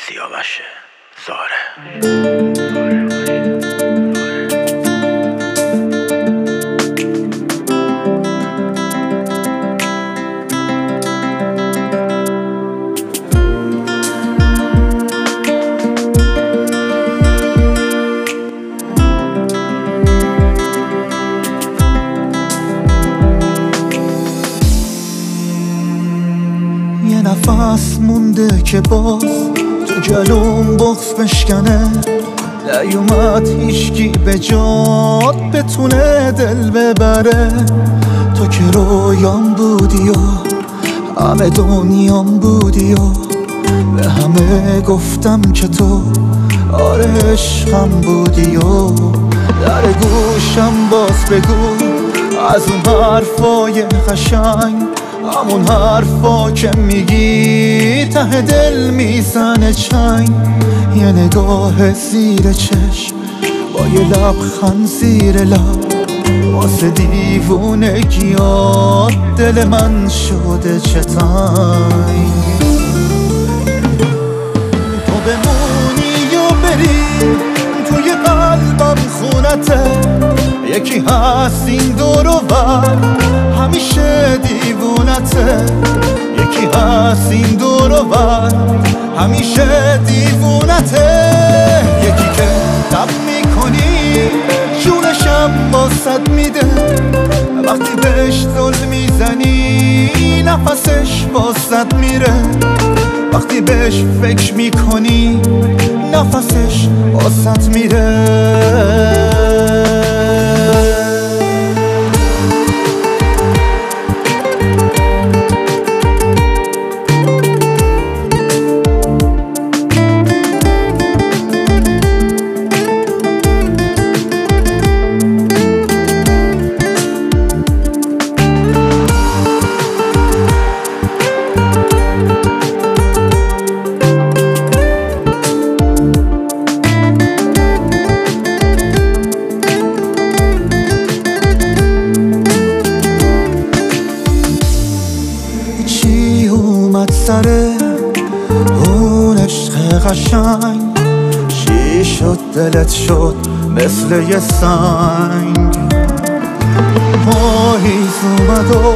سیاوش زاره. یه نفس مونده که باز تو جلوم بغض بشکنه، نیومد هیچکی به جات بتونه دل ببره. تو که رویام بودی و همه دنیام بودی و به همه گفتم که تو آره عشقم بودی و در گوشم باز بگو از اون حرفای قشنگ، همون حرفا که میگی ته دل میزنه چنگ. یه نگاه زیر چشم با یه لبخند زیر لب، واسه دیوونگیات دل من شده چه تنگ. تو بمونی و بری توی قلبم خونته، یکی هست این دور و بر همیشه دیوونته، یکی هست این دور و بر همیشه دیوونته. یکی که تب میکنی جونشم باست میده، وقتی بهش زل میزنی نفسش باست میره، وقتی بهش فکر میکنی نفسش باست میره. سر اون عشق قشنگ چی شد دلت شد مثل یه سنگ؟ پاییز اومد و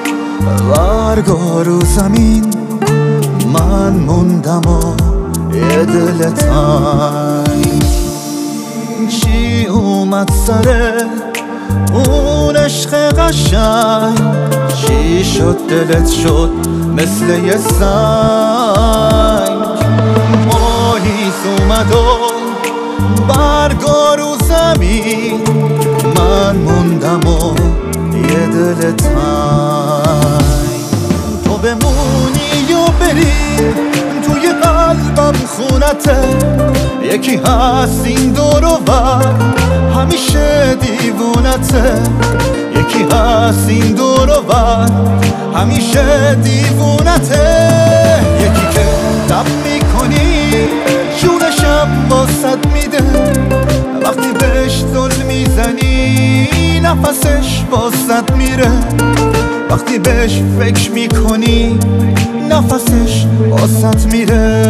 برگا رو زمین، من موندم و یه دل تنگ. چی اومد سر اون عشق قشنگ، چی شد دلت شد مثل یه سنگ؟ پاییز اومد و برگا رو زمین، من موندم و یه دل تنگ. تو بمونی و بری توی قلبم خونته، یکی هست این دور و بر همیشه دیوونته، یکی هست این دور و بر همیشه دیوونته. یکی که تب میکنی جونشم باست میده، وقتی بهش زل میزنی نفسش باست میره، وقتی بهش فکر میکنی نفسش باست میره.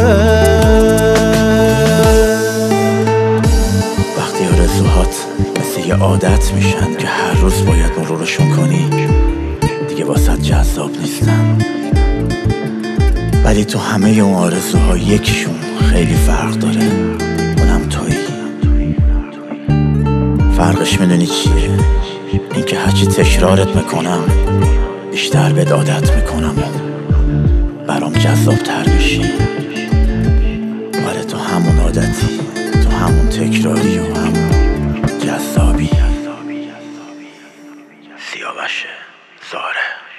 وقتی آرزوهات مثل یه عادت میشن که هر روز باید مرورشون کنی، دیگه واسه جذاب نیستن. ولی تو همه اون آرزوها یکیشون خیلی فرق داره، اونم تویی. فرقش میدونی چیه؟ اینکه هرچی تکرارت میکنم بیشتر بهت عادت میکنم و برام جذاب تر میشی. ولی تو همون عادتی، تو همون تکراری و همون جذابی. سیاوش زاره.